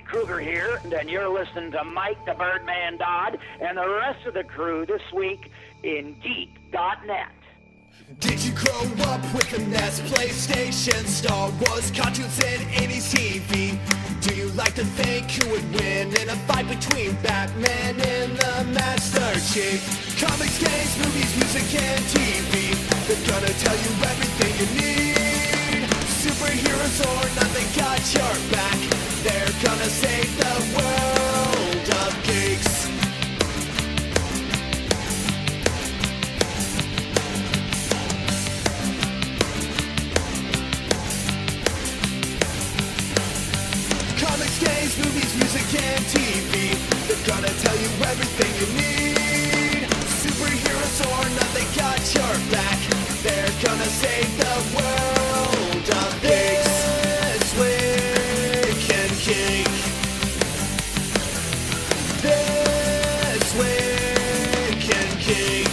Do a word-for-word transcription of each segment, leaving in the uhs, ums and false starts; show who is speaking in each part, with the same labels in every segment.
Speaker 1: Kruger here, and you're listening to Mike the Birdman Dodd and the rest of the crew this week in Geek dot net.
Speaker 2: Did you grow up with the N E S, PlayStation, Star Wars, cartoons, and eighties T V? Do you like to think who would win in a fight between Batman and the Master Chief? Comics, games, movies, music, and T V, they're gonna tell you everything you need. Superheroes or not, they got your back. They're gonna save the world of geeks. Comics, games, movies, music, and T V, they're gonna tell you everything you need. Superheroes or not, they got your back. They're gonna save the world of geeks. This week in Geek. This week in Geek.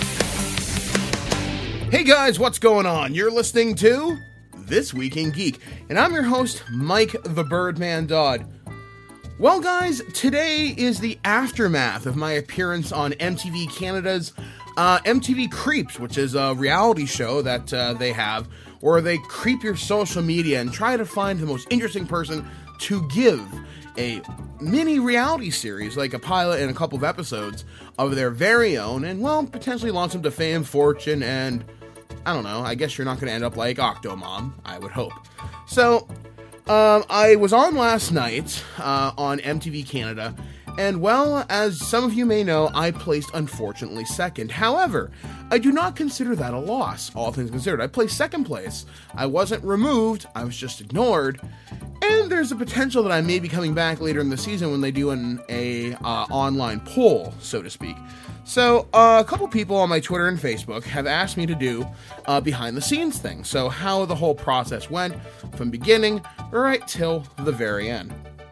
Speaker 3: Hey guys, what's going on? You're listening to This Week in Geek, and I'm your host, Mike the Birdman Dodd. Well guys, today is the aftermath of my appearance on M T V Canada's uh, M T V Creeps, which is a reality show that uh, they have, where they creep your social media and try to find the most interesting person to give a mini reality series, like a pilot and a couple of episodes of their very own, and well, potentially launch them to fame, fortune, and I don't know, I guess you're not going to end up like Octomom, I would hope. So, um, I was on last night uh, on M T V Canada, and well, as some of you may know, I placed unfortunately second. However, I do not consider that a loss, all things considered. I placed second place. I wasn't removed, I was just ignored, and there's a potential that I may be coming back later in the season when they do an a uh, online poll, so to speak. So, uh, a couple people on my Twitter and Facebook have asked me to do uh, behind-the-scenes things. So, how the whole process went from beginning right till the very end.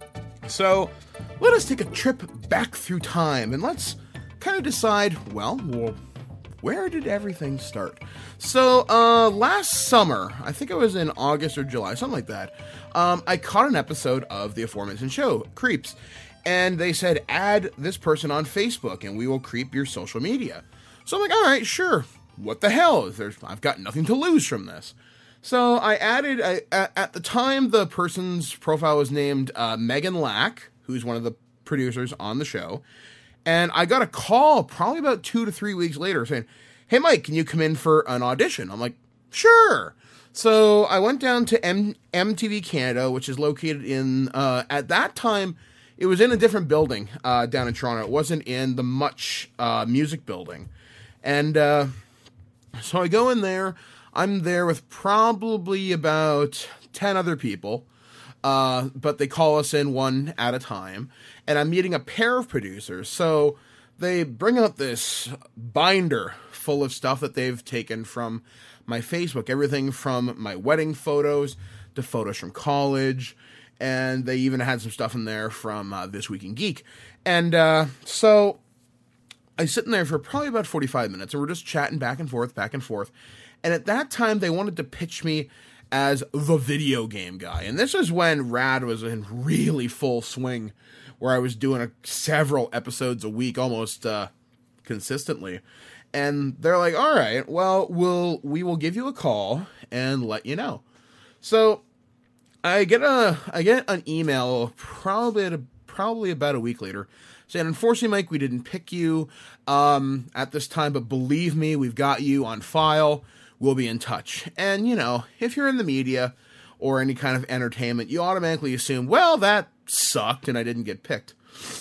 Speaker 3: So, let us take a trip back through time and let's kind of decide, well, well where did everything start? So, uh, last summer, I think it was in August or July, something like that, um, I caught an episode of the aforementioned show, Creeps. And they said, add this person on Facebook and we will creep your social media. So I'm like, all right, sure. What the hell? There's, I've got nothing to lose from this. So I added, I, at, at the time, the person's profile was named uh, Megan Lack, who's one of the producers on the show. And I got a call probably about two to three weeks later saying, hey, Mike, can you come in for an audition? I'm like, sure. So I went down to M- MTV Canada, which is located in, uh, at that time, it was in a different building uh, down in Toronto. It wasn't in the Much uh, Music Building. And uh, so I go in there. I'm there with probably about ten other people. Uh, but they call us in one at a time. And I'm meeting a pair of producers. So they bring out this binder full of stuff that they've taken from my Facebook. Everything from my wedding photos to photos from college. And they even had some stuff in there from uh, This Week in Geek. And uh, so I sit in there for probably about forty-five minutes, and we're just chatting back and forth, back and forth. And at that time, they wanted to pitch me as the video game guy. And this is when Rad was in really full swing, where I was doing a, several episodes a week, almost uh, consistently. And they're like, all right, well, we'll we will give you a call and let you know. So I get a I get an email probably at a, probably about a week later saying, unfortunately, Mike, we didn't pick you um, at this time, but believe me, we've got you on file. We'll be in touch. And, you know, if you're in the media or any kind of entertainment, you automatically assume, well, that sucked and I didn't get picked.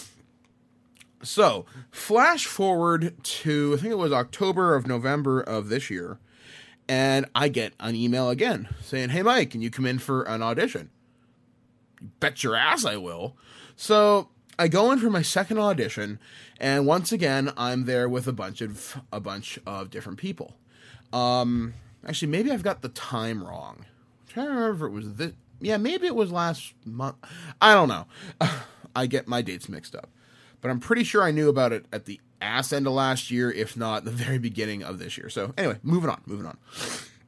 Speaker 3: So, flash forward to, I think it was October of November of this year. And I get an email again saying, hey, Mike, can you come in for an audition? You bet your ass I will. So I go in for my second audition, and once again, I'm there with a bunch of a bunch of different people. Um, actually, maybe I've got the time wrong. I'm trying to remember if it was this. Yeah, maybe it was last month. I don't know. I get my dates mixed up. But I'm pretty sure I knew about it at the ass end of last year, if not the very beginning of this year. So anyway, moving on, moving on.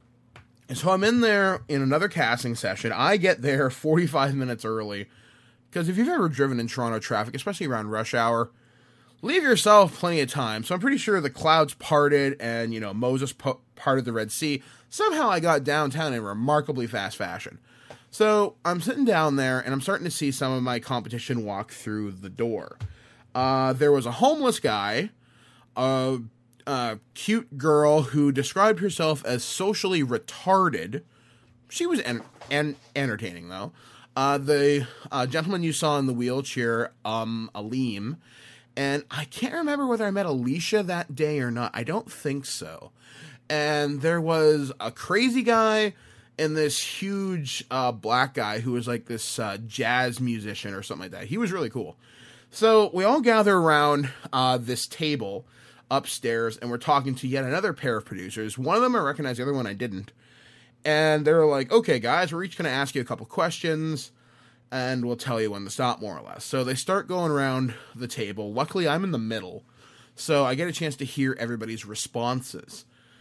Speaker 3: And so I'm in there in another casting session. I get there forty-five minutes early Because if you've ever driven in Toronto traffic, especially around rush hour, leave yourself plenty of time. So I'm pretty sure the clouds parted and, you know, Moses po- parted the Red Sea. Somehow I got downtown in remarkably fast fashion. So I'm sitting down there and I'm starting to see some of my competition walk through the door. Uh, there was a homeless guy, a, a cute girl who described herself as socially retarded. She was en- en- entertaining, though. Uh, the uh, gentleman you saw in the wheelchair, um, Aleem, and I can't remember whether I met Alicia that day or not. I don't think so. And there was a crazy guy and this huge uh, black guy who was like this uh, jazz musician or something like that. He was really cool. So we all gather around uh, this table upstairs, and we're talking to yet another pair of producers. One of them I recognized, the other one I didn't. And they're like, okay, guys, we're each going to ask you a couple questions, and we'll tell you when to stop, more or less. So they start going around the table. Luckily, I'm in the middle, so I get a chance to hear everybody's responses.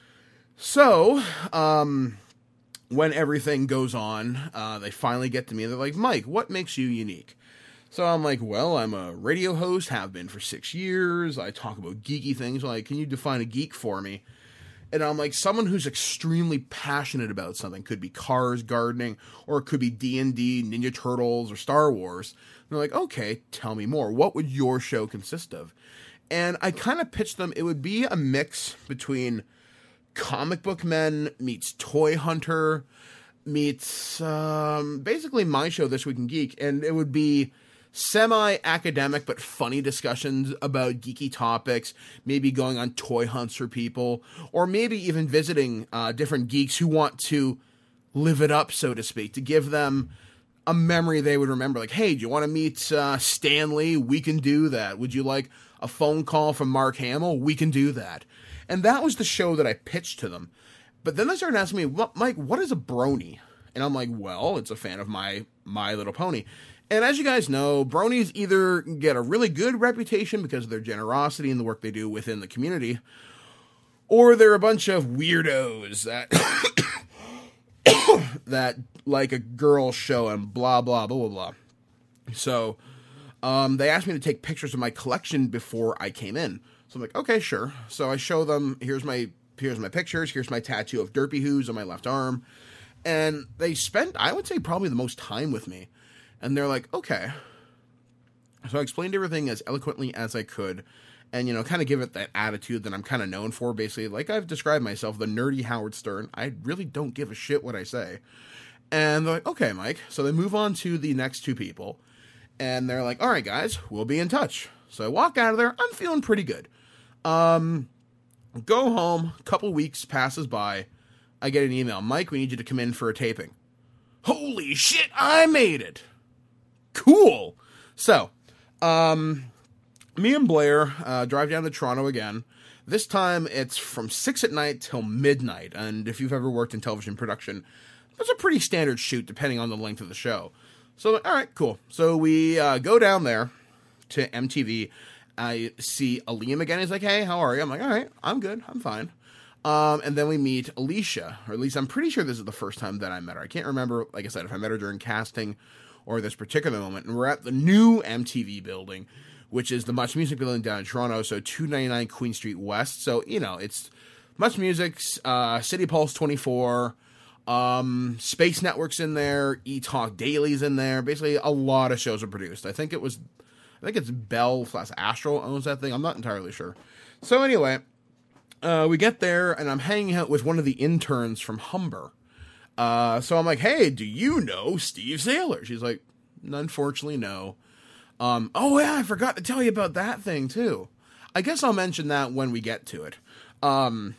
Speaker 3: So, um, when everything goes on, uh, they finally get to me. They're like, Mike, what makes you unique? So I'm like, well, I'm a radio host, have been for six years. I talk about geeky things. Like, can you define a geek for me? And I'm like, someone who's extremely passionate about something. Could be cars, gardening, or it could be D and D, Ninja Turtles, or Star Wars. And they're like, okay, tell me more. What would your show consist of? And I kind of pitched them, it would be a mix between Comic Book Men meets Toy Hunter meets um, basically my show, This Week in Geek. And it would be semi-academic but funny discussions about geeky topics, maybe going on toy hunts for people, or maybe even visiting uh, different geeks who want to live it up, so to speak, to give them a memory they would remember. Like, hey, do you want to meet uh, Stan Lee? We can do that. Would you like a phone call from Mark Hamill? We can do that. And that was the show that I pitched to them. But then they started asking me, what, Mike, what is a brony? And I'm like, well, it's a fan of my My Little Pony. And as you guys know, bronies either get a really good reputation because of their generosity and the work they do within the community, or they're a bunch of weirdos that that like a girl show and blah, blah, blah, blah, blah. So um, they asked me to take pictures of my collection before I came in. So I'm like, okay, sure. So I show them, here's my here's my pictures, here's my tattoo of Derpy Who's on my left arm. And they spent, I would say, probably the most time with me. And they're like, okay. So I explained everything as eloquently as I could. And, you know, kind of give it that attitude that I'm kind of known for. Basically, like I've described myself, the nerdy Howard Stern. I really don't give a shit what I say. And they're like, okay, Mike. So they move on to the next two people. And they're like, all right, guys, we'll be in touch. So I walk out of there. I'm feeling pretty good. Um, go home. A couple weeks passes by. I get an email. Mike, we need you to come in for a taping. Holy shit, I made it. Cool. So, um, me and Blair uh, drive down to Toronto again. This time it's from six at night till midnight. And if you've ever worked in television production, that's a pretty standard shoot depending on the length of the show. So, all right, cool. So we uh, go down there to M T V. I see Aleem again. He's like, hey, how are you? I'm like, all right, I'm good. I'm fine. Um, and then we meet Alicia, or at least I'm pretty sure this is the first time that I met her. I can't remember, like I said, if I met her during casting or this particular moment. And we're at the new M T V building, which is the Much Music building down in Toronto, so two ninety-nine Queen Street West. So, you know, it's Much Music's uh, City Pulse twenty-four, um, Space Network's in there, E-Talk Daily's in there. Basically, a lot of shows are produced. I think it was, I think it's Bell slash Astro owns that thing. I'm not entirely sure. So anyway, uh, we get there, and I'm hanging out with one of the interns from Humber. Uh, so I'm like, hey, do you know Steve Saylor? She's like, unfortunately, no. Um, oh yeah, I forgot to tell you about that thing too. I guess I'll mention that when we get to it. Um,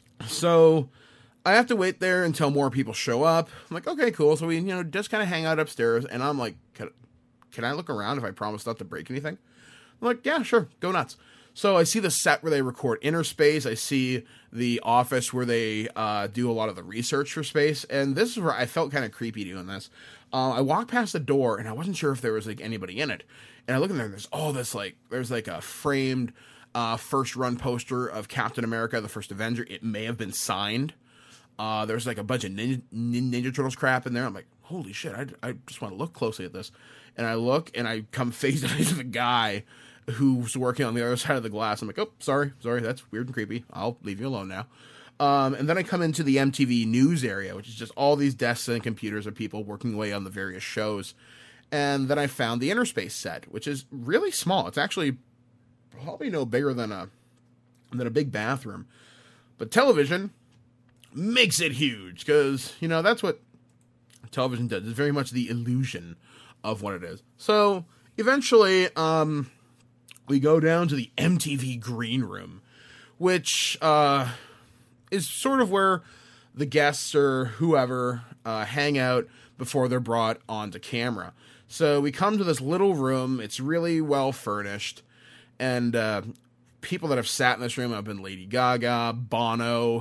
Speaker 3: so I have to wait there until more people show up. I'm like, okay, cool. So we, you know, just kind of hang out upstairs, and I'm like, can, can I look around if I promise not to break anything? I'm like, yeah, sure, go nuts. So I see the set where they record Inner Space. I see the office where they uh, do a lot of the research for Space. And this is where I felt kind of creepy doing this. Uh, I walked past the door, and I wasn't sure if there was, like, anybody in it. And I look in there, and there's all this, like, there's, like, a framed uh, first-run poster of Captain America, the First Avenger. It may have been signed. Uh, there's like a bunch of Ninja, Ninja Turtles crap in there. I'm like, holy shit, I, I just want to look closely at this. And I look, and I come face to face with a guy who's working on the other side of the glass. I'm like, oh, sorry, sorry, that's weird and creepy. I'll leave you alone now. Um, and then I come into the M T V news area, which is just all these desks and computers of people working away on the various shows. And then I found the Interspace set, which is really small. It's actually probably no bigger than a than a big bathroom. But television makes it huge, because, you know, that's what television does. It's very much the illusion of what it is. So eventually, um, we go down to the M T V green room, which uh, is sort of where the guests or whoever uh, hang out before they're brought onto camera. So we come to this little room. It's really well furnished, and uh, people that have sat in this room have been Lady Gaga, Bono,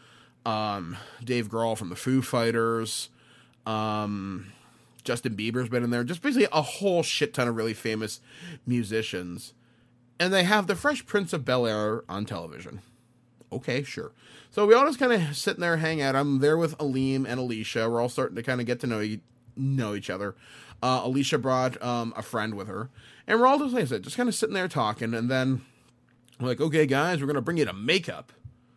Speaker 3: um, Dave Grohl from the Foo Fighters, um, Justin Bieber's been in there. Just basically a whole shit ton of really famous musicians. And they have the Fresh Prince of Bel-Air on television. Okay, sure. So we all just kind of sitting there, hang out. I'm there with Aleem and Alicia. We're all starting to kind of get to know, e- know each other. Uh, Alicia brought um, a friend with her. And we're all just, like I said, just kind of sitting there talking. And then we're like, okay, guys, we're going to bring you to makeup.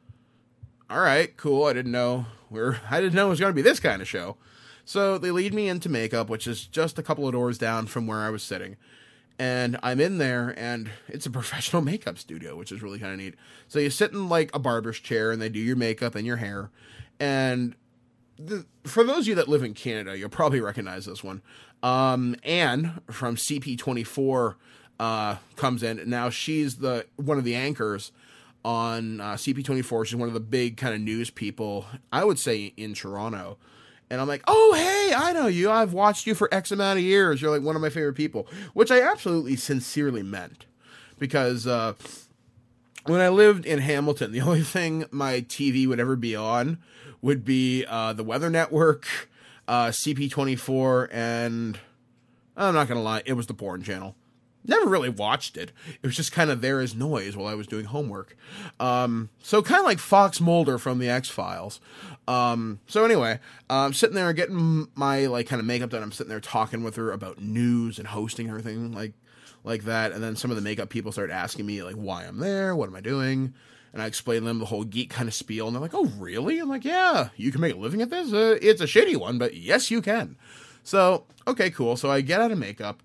Speaker 3: All right, cool. I didn't know we're, I didn't know it was going to be this kind of show. So they lead me into makeup, which is just a couple of doors down from where I was sitting. And I'm in there, and it's a professional makeup studio, which is really kind of neat. So you sit in like a barber's chair, and they do your makeup and your hair. And the, for those of you that live in Canada, you'll probably recognize this one. Um, Anne from C P twenty-four uh, comes in. Now she's the one of the anchors on uh, C P twenty-four. She's one of the big kind of news people, I would say, in Toronto. And I'm like, oh, hey, I know you. I've watched you for X amount of years. You're like one of my favorite people, which I absolutely sincerely meant. Because uh, when I lived in Hamilton, the only thing my T V would ever be on would be uh, the Weather Network, uh, C P twenty-four, and I'm not going to lie, it was the porn channel. Never really watched it. It was just kind of there as noise while I was doing homework. Um, so kind of like Fox Mulder from the X-Files. Um, so anyway, I'm sitting there getting my like kind of makeup done. I'm sitting there talking with her about news and hosting and everything like, like that. And then some of the makeup people start asking me like why I'm there, what am I doing? And I explain to them the whole geek kind of spiel. And they're like, oh, really? I'm like, yeah, you can make a living at this? Uh, it's a shitty one, but yes, you can. So, okay, cool. So I get out of makeup.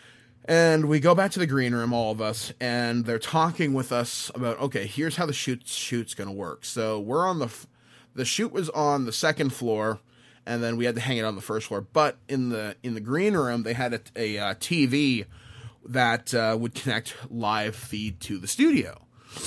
Speaker 3: And we go back to the green room, all of us, and they're talking with us about, okay, here's how the shoot, shoot's going to work. So we're on the, the shoot was on the second floor, and then we had to hang it on the first floor. But in the in the green room, they had a, a, a T V that uh, would connect live feed to the studio.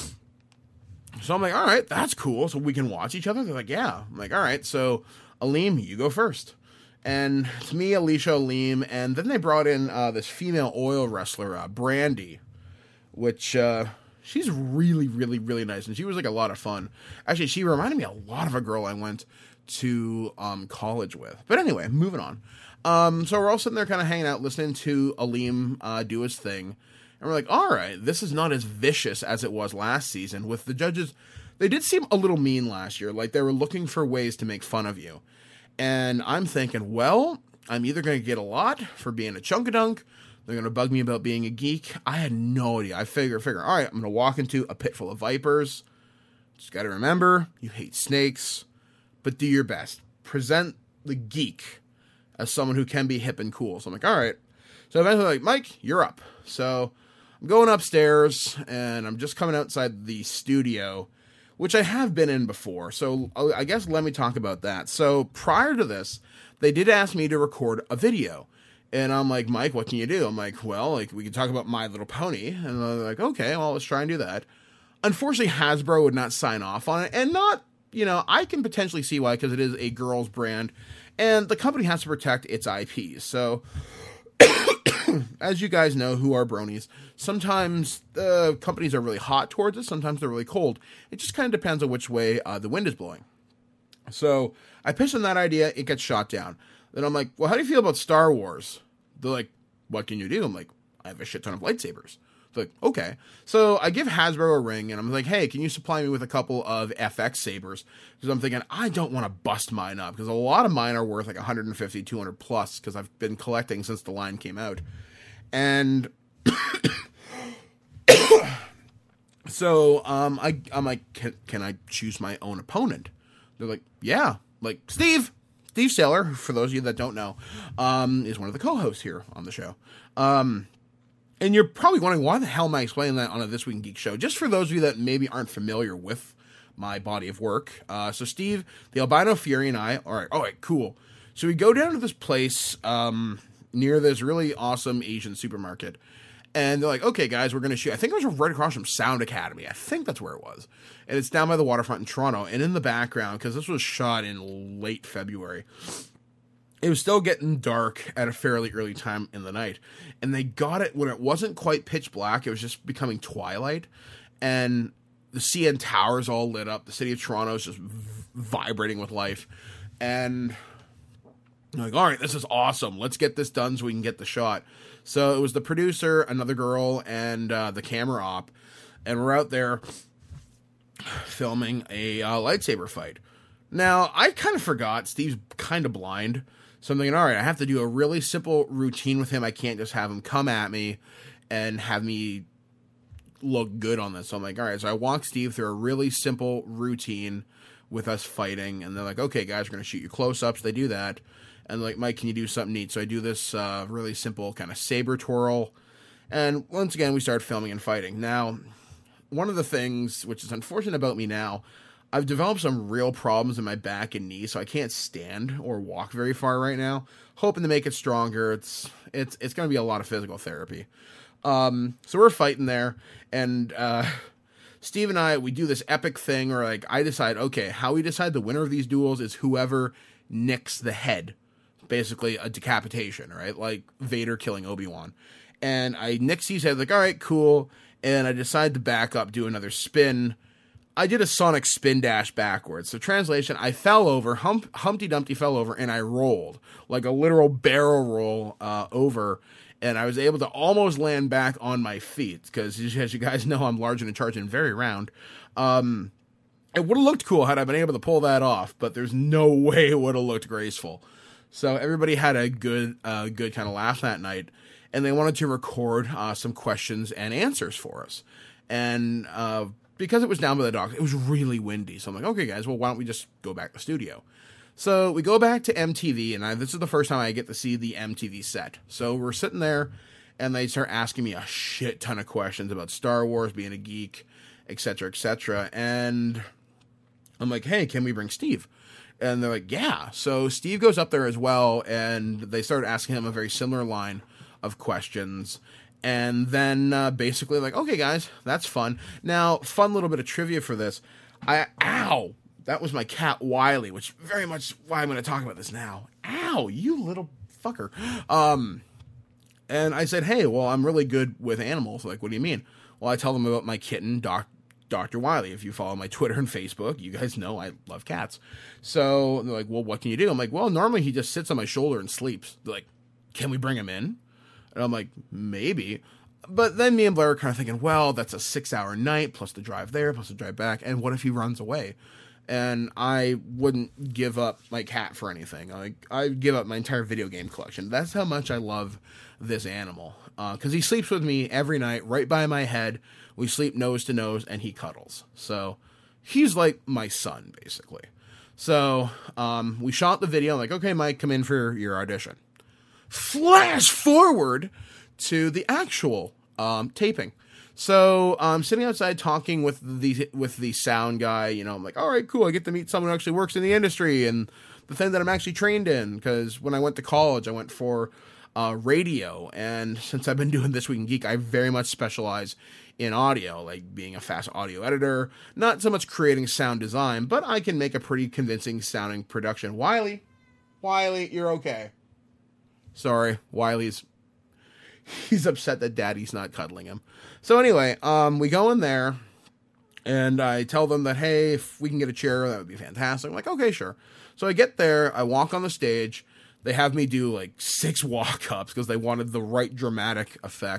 Speaker 3: So I'm like, all right, that's cool. So we can watch each other. They're like, yeah. I'm like, all right. So Aleem, you go first. And it's me, Alicia, Aleem, and then they brought in uh, this female oil wrestler, uh, Brandy, which uh, she's really, really, really nice, and she was like a lot of fun. Actually, she reminded me a lot of a girl I went to um, college with. But anyway, moving on. Um, so we're all sitting there kind of hanging out, listening to Aleem uh, do his thing, and we're like, all right, this is not as vicious as it was last season. With the judges, they did seem a little mean last year, like they were looking for ways to make fun of you. And I'm thinking, well, I'm either going to get a lot for being a chunkadunk, they're going to bug me about being a geek. I had no idea. I figure, figure, all right, I'm going to walk into a pit full of vipers. Just got to remember, you hate snakes, but do your best. Present the geek as someone who can be hip and cool. So I'm like, all right. So eventually, like, Mike, you're up. So I'm going upstairs, and I'm just coming outside the studio, which I have been in before, so I guess let me talk about that. So prior to this, they did ask me to record a video, and I'm like, Mike, what can you do? I'm like, well, like we can talk about My Little Pony, and they're like, okay, well, let's try and do that. Unfortunately, Hasbro would not sign off on it, and not, you know, I can potentially see why, because it is a girls' brand, and the company has to protect its I Ps, so as you guys know who are bronies, sometimes uh, companies are really hot towards us, sometimes they're really cold. It just kind of depends on which way uh, the wind is blowing. So I pitched on that idea, it gets shot down. Then I'm like, well, how do you feel about Star Wars? They're like, what can you do? I'm like, I have a shit ton of lightsabers. Like, okay. So I give Hasbro a ring, and I'm like, hey, can you supply me with a couple of F X sabers? Because I'm thinking, I don't want to bust mine up, because a lot of mine are worth like one hundred fifty, two hundred plus, because I've been collecting since the line came out. And so um, I, I'm like, can, can I choose my own opponent? They're like, yeah. Like, Steve, Steve Saylor, for those of you that don't know, um, is one of the co-hosts here on the show. Um... And you're probably wondering, why the hell am I explaining that on a This Week in Geek show? Just for those of you that maybe aren't familiar with my body of work. Uh, so Steve, the Albino Fury, and I, all right, all right, cool. So we go down to this place um, near this really awesome Asian supermarket. And they're like, okay, guys, we're going to shoot. I think it was right across from Sound Academy. I think that's where it was. And it's down by the waterfront in Toronto. And in the background, because this was shot in late February, it was still getting dark at a fairly early time in the night. And they got it when it wasn't quite pitch black. It was just becoming twilight. And the C N Towers all lit up. The city of Toronto is just v- vibrating with life. And I'm like, all right, this is awesome. Let's get this done so we can get the shot. So it was the producer, another girl, and uh, the camera op. And we're out there filming a uh, lightsaber fight. Now, I kind of forgot. Steve's kind of blind. So I'm thinking, all right, I have to do a really simple routine with him. I can't just have him come at me and have me look good on this. So I'm like, all right. So I walk Steve through a really simple routine with us fighting. And they're like, okay, guys, we're going to shoot you close-ups. They do that. And they're like, Mike, can you do something neat? So I do this uh, really simple kind of saber twirl. And once again, we start filming and fighting. Now, one of the things, which is unfortunate about me now, I've developed some real problems in my back and knee, so I can't stand or walk very far right now. Hoping to make it stronger. It's it's it's going to be a lot of physical therapy. Um, so we're fighting there, and uh, Steve and I, we do this epic thing where, like, I decide, okay, how we decide the winner of these duels is whoever nicks the head. Basically a decapitation, right? Like Vader killing Obi-Wan. And I nick Steve's head, like, all right, cool. And I decide to back up, do another spin. I did a Sonic spin dash backwards. So translation, I fell over, hump, Humpty Dumpty fell over, and I rolled. Like a literal barrel roll uh, over. And I was able to almost land back on my feet. Because as you guys know, I'm large and in charge and very round. Um, it would have looked cool had I been able to pull that off. But there's no way it would have looked graceful. So everybody had a good uh, good kind of laugh that night. And they wanted to record uh, some questions and answers for us. And uh, because it was down by the docks, it was really windy. So I'm like, okay, guys, well, why don't we just go back to the studio? So we go back to M T V, and I, this is the first time I get to see the M T V set. So we're sitting there, and they start asking me a shit ton of questions about Star Wars, being a geek, et cetera, et cetera. And I'm like, hey, can we bring Steve? And they're like, yeah. So Steve goes up there as well, and they start asking him a very similar line of questions. And then uh, basically like, okay, guys, that's fun. Now, fun little bit of trivia for this. I Ow! That was my cat, Wiley, which very much why I'm going to talk about this now. Ow! You little fucker. Um, and I said, hey, well, I'm really good with animals. Like, what do you mean? Well, I tell them about my kitten, Doc. Doctor Wiley. If you follow my Twitter and Facebook, you guys know I love cats. So they're like, well, what can you do? I'm like, well, normally he just sits on my shoulder and sleeps. They're like, can we bring him in? And I'm like, maybe. But then me and Blair are kind of thinking, well, that's a six hour night plus the drive there, plus the drive back. And what if he runs away? And I wouldn't give up my cat for anything. Like, I'd give up my entire video game collection. That's how much I love this animal. Uh, 'cause he sleeps with me every night, right by my head. We sleep nose to nose, and he cuddles. So he's like my son, basically. So um, we shot the video. I'm like, okay, Mike, come in for your audition. Flash forward to the actual um, taping. So I'm um, sitting outside talking with the with the sound guy. You know, I'm like, all right, cool. I get to meet someone who actually works in the industry and the thing that I'm actually trained in. Because when I went to college, I went for uh, radio. And since I've been doing This Week in Geek, I very much specialize in audio, like being a fast audio editor, not so much creating sound design, but I can make a pretty convincing sounding production. Wiley, Wiley, you're okay. Sorry, Wiley's, he's upset that daddy's not cuddling him. So anyway, um, we go in there and I tell them that, hey, if we can get a chair, that would be fantastic. I'm like, okay, sure. So I get there, I walk on the stage. They have me do like six walk-ups because they wanted the right dramatic effect.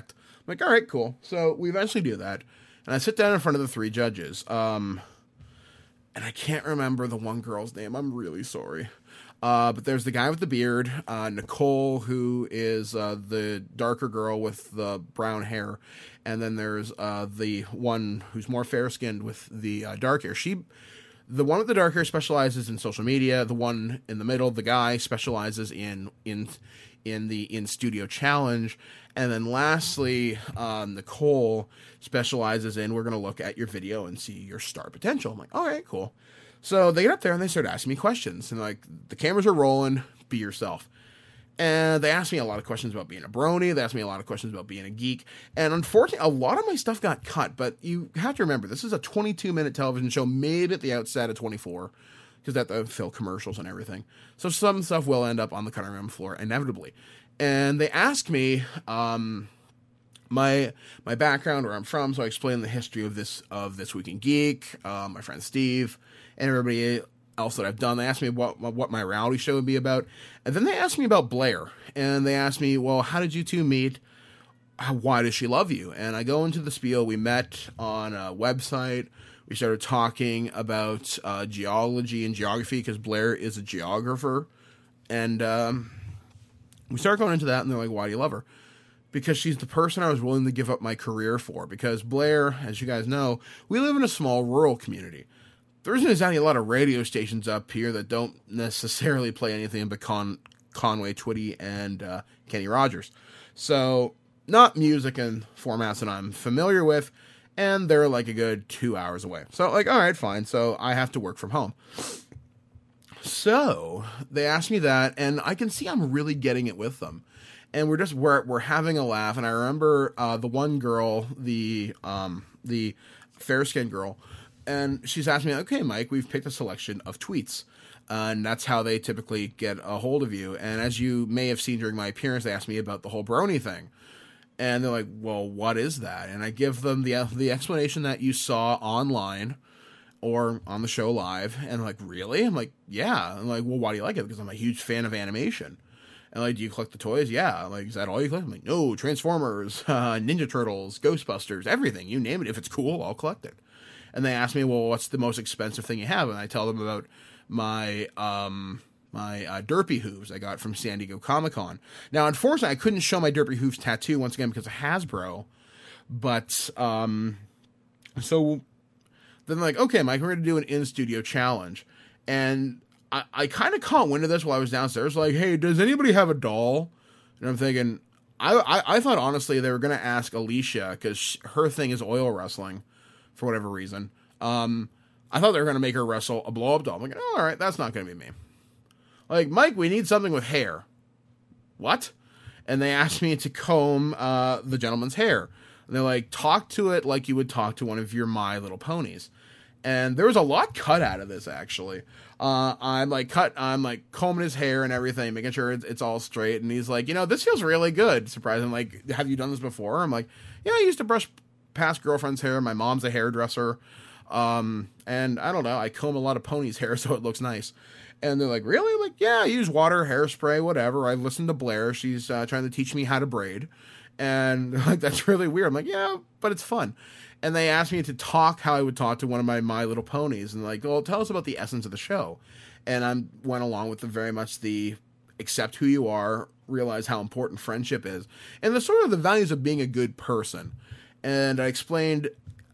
Speaker 3: like, all right, cool. So we eventually do that. And I sit down in front of the three judges. Um, and I can't remember the one girl's name. I'm really sorry. Uh, but there's the guy with the beard, uh, Nicole, who is uh, the darker girl with the brown hair. And then there's uh, the one who's more fair-skinned with the uh, dark hair. She, the one with the dark hair specializes in social media. The one in the middle, the guy, specializes in in in the in-studio challenge. And then lastly, uh, Nicole specializes in, we're going to look at your video and see your star potential. I'm like, all right, cool. So they get up there and they start asking me questions. And like, the cameras are rolling, be yourself. And they asked me a lot of questions about being a brony. They asked me a lot of questions about being a geek. And unfortunately, a lot of my stuff got cut. But you have to remember, this is a twenty-two minute television show, made at the outset of twenty-four. Because they have to fill commercials and everything. So some stuff will end up on the cutting room floor, inevitably. And they asked me um, my my background, where I'm from. So I explained the history of this of This Week in Geek, uh, my friend Steve, and everybody else that I've done. They asked me what what my reality show would be about. And then they asked me about Blair. And they asked me, well, how did you two meet? Why does she love you? And I go into the spiel. We met on a website. We started talking about uh, geology and geography, because Blair is a geographer. And um, we started going into that, and they're like, why do you love her? Because she's the person I was willing to give up my career for. Because Blair, as you guys know, we live in a small rural community. There isn't exactly a lot of radio stations up here that don't necessarily play anything but Con- Conway Twitty and uh, Kenny Rogers. So, not music and formats that I'm familiar with. And they're like a good two hours away. So, like, all right, fine. So, I have to work from home. So, they asked me that, and I can see I'm really getting it with them. And we're just, we're, we're having a laugh. And I remember uh, the one girl, the um, the fair-skinned girl, and she's asked me, okay, Mike, we've picked a selection of tweets. Uh, and that's how they typically get a hold of you. And as you may have seen during my appearance, they asked me about the whole brony thing. And they're like, well, what is that? And I give them the uh, the explanation that you saw online or on the show live. And they're like, really? I'm like, yeah. I'm like, well, why do you like it? Because I'm a huge fan of animation. And like, do you collect the toys? Yeah. I'm like, is that all you collect? I'm like, no, Transformers, uh, Ninja Turtles, Ghostbusters, everything. You name it. If it's cool, I'll collect it. And they ask me, well, what's the most expensive thing you have? And I tell them about my... um. my uh, Derpy Hooves I got from San Diego Comic-Con. Now, unfortunately, I couldn't show my Derpy Hooves tattoo once again because of Hasbro. But, um, so then like, okay, Mike, we're going to do an in-studio challenge. And I, I kind of caught wind of this while I was downstairs. Like, hey, does anybody have a doll? And I'm thinking, I, I, I thought, honestly, they were going to ask Alicia because her thing is oil wrestling for whatever reason. Um, I thought they were going to make her wrestle a blow-up doll. I'm like, oh, all right, that's not going to be me. Like, Mike, we need something with hair. What? And they asked me to comb uh, the gentleman's hair. And they're like, talk to it like you would talk to one of your My Little Ponies. And there was a lot cut out of this, actually. Uh, I'm like, cut, I'm like combing his hair and everything, making sure it's, it's all straight. And he's like, you know, this feels really good. Surprising. Like, have you done this before? I'm like, yeah, I used to brush past girlfriend's hair. My mom's a hairdresser. Um, and I don't know, I comb a lot of ponies' hair so it looks nice. And they're like, really? I'm like, yeah, I use water, hairspray, whatever. I listen to Blair. She's uh, trying to teach me how to braid. And like, that's really weird. I'm like, yeah, but it's fun. And they asked me to talk how I would talk to one of my My Little Ponies. And like, well, tell us about the essence of the show. And I went along with the very much the accept who you are, realize how important friendship is, and the sort of the values of being a good person. And I explained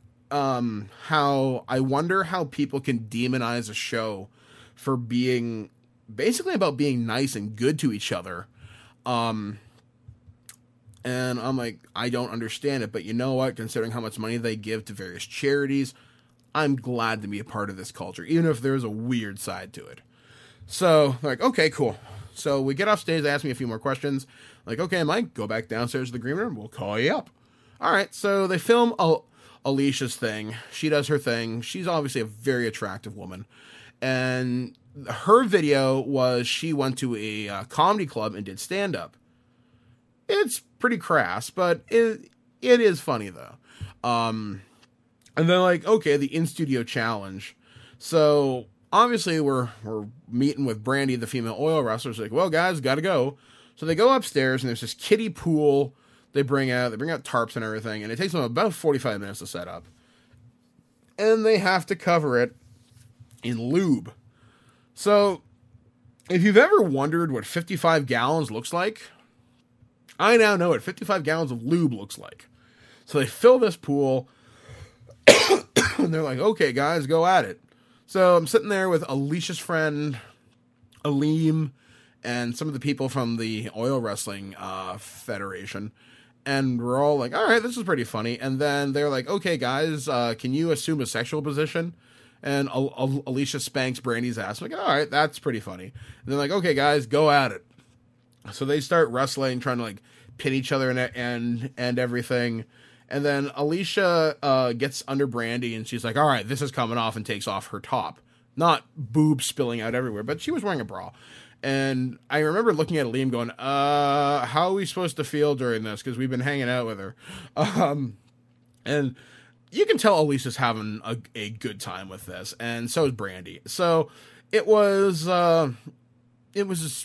Speaker 3: um, how I wonder how people can demonize a show for being basically about being nice and good to each other. Um, and I'm like, I don't understand it, but you know what? Considering how much money they give to various charities, I'm glad to be a part of this culture, even if there's a weird side to it. So, like, okay, cool. So we get off stage, they ask me a few more questions. Like, okay, Mike, go back downstairs to the green room. We'll call you up. All right, so they film Al- Alicia's thing. She does her thing. She's obviously a very attractive woman. And her video was she went to a uh, comedy club and did stand-up. It's pretty crass, but it it is funny, though. Um, and then, like, okay, the in-studio challenge. So, obviously, we're we're meeting with Brandy, the female oil wrestler. It's like, well, guys, gotta go. So they go upstairs, and there's this kiddie pool, they bring out they bring out tarps and everything, and it takes them about forty-five minutes to set up. And they have to cover it in lube. So, if you've ever wondered what fifty-five gallons looks like, I now know what fifty-five gallons of lube looks like. So they fill this pool, and they're like, okay, guys, go at it. So I'm sitting there with Alicia's friend, Aleem, and some of the people from the Oil Wrestling uh, Federation. And we're all like, all right, this is pretty funny. And then they're like, okay, guys, uh, can you assume a sexual position? And Al- Al- Alicia spanks Brandy's ass. I'm like, all right, that's pretty funny. And they're like, okay, guys, go at it. So they start wrestling, trying to like pin each other and and, and everything. And then Alicia uh, gets under Brandy, and she's like, all right, this is coming off, and takes off her top. Not boobs spilling out everywhere, but she was wearing a bra. And I remember looking at Liam going, uh, how are we supposed to feel during this? Because we've been hanging out with her. Um, and you can tell Alicia's having a, a good time with this, and so is Brandy. So it was, uh, it was just,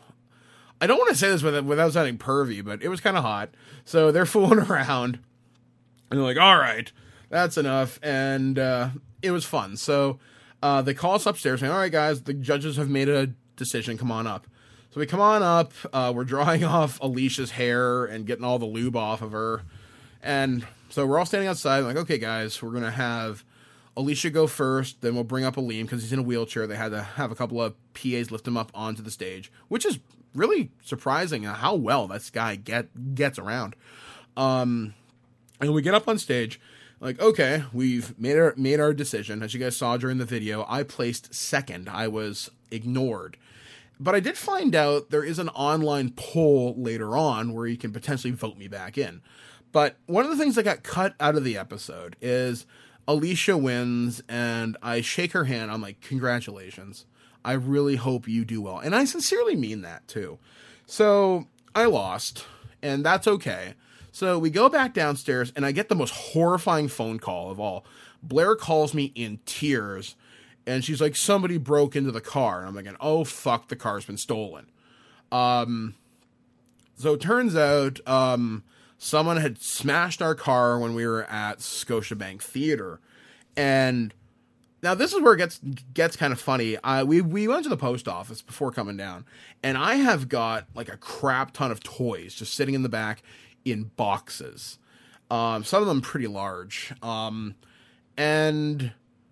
Speaker 3: I don't want to say this without, without sounding pervy, but it was kind of hot. So they're fooling around. And they're like, all right, that's enough. And uh, it was fun. So uh, they call us upstairs saying, all right, guys, the judges have made a decision. Come on up. So we come on up. Uh, we're drying off Alicia's hair and getting all the lube off of her. And so we're all standing outside. Like, okay, guys, we're going to have Alicia go first. Then we'll bring up Aleem because he's in a wheelchair. They had to have a couple of P As lift him up onto the stage, which is really surprising how well this guy get gets around. Um... And we get up on stage, like, okay, we've made our made our decision. As you guys saw during the video, I placed second. I was ignored. But I did find out there is an online poll later on where you can potentially vote me back in. But one of the things that got cut out of the episode is Alicia wins, and I shake her hand. I'm like, congratulations. I really hope you do well. And I sincerely mean that, too. So I lost, and that's okay. So we go back downstairs, and I get the most horrifying phone call of all. Blair calls me in tears, and she's like, somebody broke into the car. And I'm thinking, oh, fuck, the car's been stolen. Um, so it turns out um, someone had smashed our car when we were at Scotiabank Theater. And now this is where it gets gets kind of funny. I, we, we went to the post office before coming down, and I have got like a crap ton of toys just sitting in the back in boxes. Um, some of them pretty large. Um, and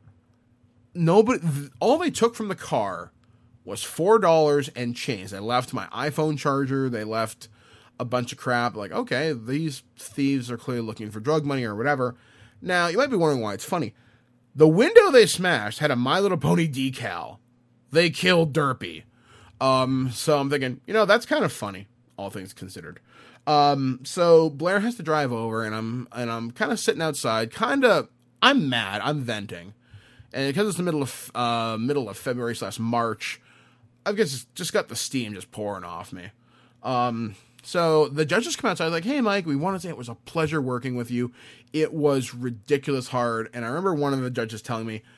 Speaker 3: nobody, all they took from the car was four dollars and change. They left my iPhone charger. They left a bunch of crap. Like, okay, these thieves are clearly looking for drug money or whatever. Now, you might be wondering why it's funny. The window they smashed had a My Little Pony decal. They killed Derpy. Um, so I'm thinking, you know, that's kind of funny, all things considered. Um, so Blair has to drive over, and I'm, and I'm kind of sitting outside, kind of, I'm mad, I'm venting. And because it's the middle of, uh, middle of February slash March, I've just, just got the steam just pouring off me. Um, so the judges come outside like, hey, Mike, we want to say it was a pleasure working with you. It was ridiculous hard. And I remember one of the judges telling me,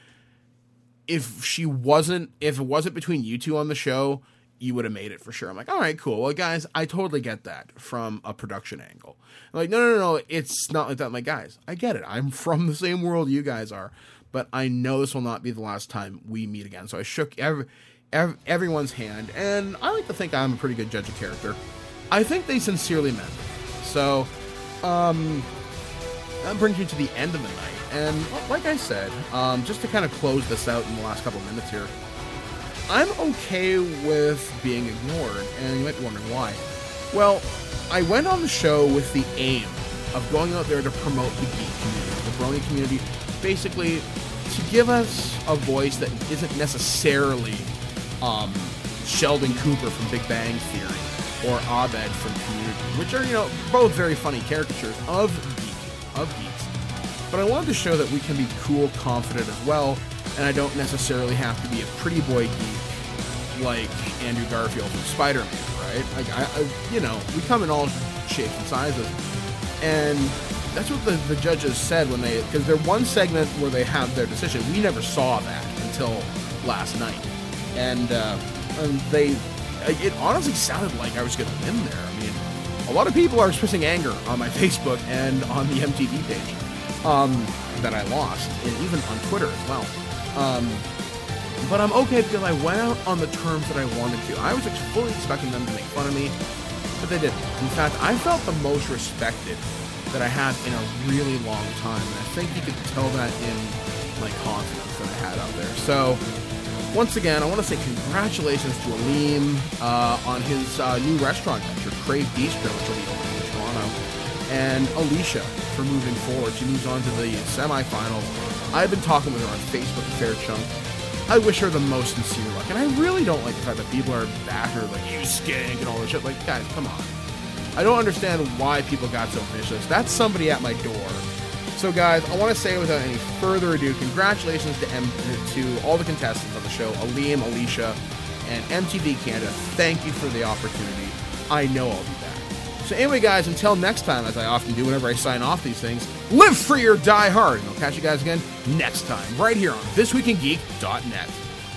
Speaker 3: if she wasn't, if it wasn't between you two on the show, you would have made it for sure. I'm like, all right, cool. Well, guys, I totally get that from a production angle. I'm like, no, no, no, no, it's not like that. I'm like, guys, I get it. I'm from the same world you guys are, but I know this will not be the last time we meet again. So I shook every, every, everyone's hand, and I like to think I'm a pretty good judge of character. I think they sincerely meant it. So, um, that brings me to the end of the night. And like I said, um, just to kind of close this out in the last couple of minutes here, I'm okay with being ignored, and you might be wondering why. Well, I went on the show with the aim of going out there to promote the geek community, the brony community, basically to give us a voice that isn't necessarily um, Sheldon Cooper from Big Bang Theory or Abed from Community, which are, you know, both very funny caricatures of geek, of geeks. But I wanted to show that we can be cool, confident as well, and I don't necessarily have to be a pretty boy geek like Andrew Garfield from Spider-Man, right? Like, I, I, you know, we come in all shapes and sizes, and that's what the, the judges said when they, because there's one segment where they have their decision. We never saw that until last night, and, uh, and they, it honestly sounded like I was going to win there. I mean, a lot of people are expressing anger on my Facebook and on the M T V page um, that I lost, and even on Twitter as well. Um, but I'm okay because I went out on the terms that I wanted to. I was ex- fully expecting them to make fun of me, but they didn't. In fact, I felt the most respected that I had in a really long time, and I think you could tell that in my confidence that I had out there. So, once again, I want to say congratulations to Aleem uh, on his uh, new restaurant venture, Crave Bistro, which will be opening in Toronto, and Alicia for moving forward. She moves on to the semifinals. I've been talking with her on Facebook a fair chunk. I wish her the most sincere luck, and I really don't like the fact that people are at her like, you skank and all this shit. Like, guys, come on. I don't understand why people got so vicious. That's somebody at my door. So, guys, I want to say without any further ado, congratulations to M- to all the contestants on the show, Aleem, Alicia, and M T V Canada. Thank you for the opportunity. I know I'll be back. So anyway, guys, until next time, as I often do whenever I sign off these things, live free or die hard. And I'll catch you guys again next time, right here on this week in geek dot net.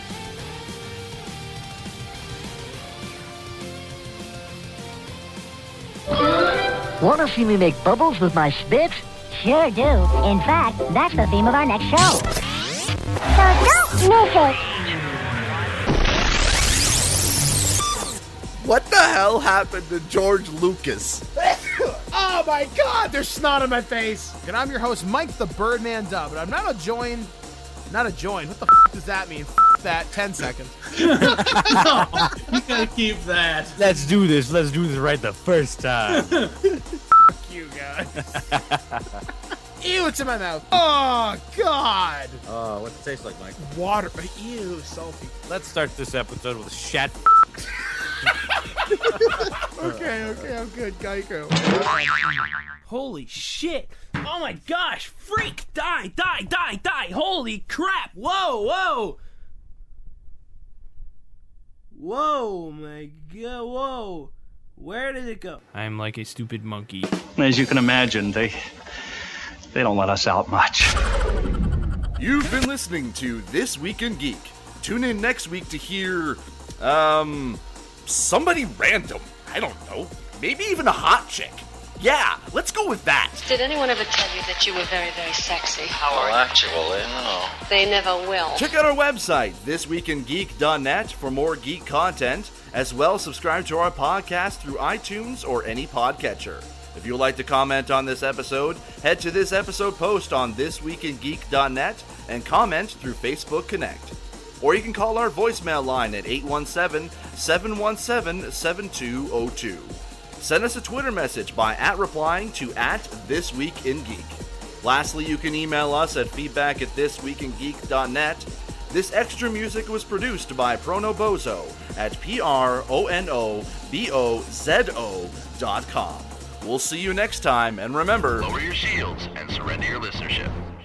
Speaker 4: Want to see me make bubbles with my spit? Sure do. In fact, that's the theme of our next show. So don't miss it.
Speaker 5: What the hell happened to George Lucas?
Speaker 3: Oh my god, there's snot on my face. And I'm your host, Mike the Birdman Dub, but I'm not a join. Not a join. What the f does that mean? F that. ten seconds.
Speaker 6: No, you gotta keep that.
Speaker 7: Let's do this. Let's do this right the first time.
Speaker 3: Fuck you, guys. Ew, it's in my mouth. Oh, God.
Speaker 7: Oh, what's it taste like, Mike?
Speaker 3: Water. Ew, salty.
Speaker 7: Let's start this episode with shat.
Speaker 3: Okay, okay, I'm good. Geico.
Speaker 6: Holy shit. Oh my gosh. Freak. Die, die, die, die. Holy crap. Whoa, whoa. Whoa, my god. Whoa. Where did it go? I'm like a stupid monkey.
Speaker 8: As you can imagine, they they don't let us out much.
Speaker 5: You've been listening to This Week in Geek. Tune in next week to hear, um, somebody random. I don't know. Maybe even a hot chick. Yeah, let's go with that.
Speaker 9: Did anyone ever tell you that you were very, very sexy?
Speaker 10: Well, actually, no.
Speaker 9: They never will.
Speaker 5: Check out our website, this week in geek dot net, for more geek content. As well, subscribe to our podcast through iTunes or any podcatcher. If you'd like to comment on this episode, head to this episode post on this week in geek dot net and comment through Facebook Connect. Or you can call our voicemail line at eight one seven, seven one seven, seven two zero two. Send us a Twitter message by at replying to at This Week in Geek. Lastly, you can email us at feedback at this week in geek dot net. This extra music was produced by Prono Bozo at P R O N O B O Z O dot com. We'll see you next time, and remember,
Speaker 10: lower your shields and surrender your listenership.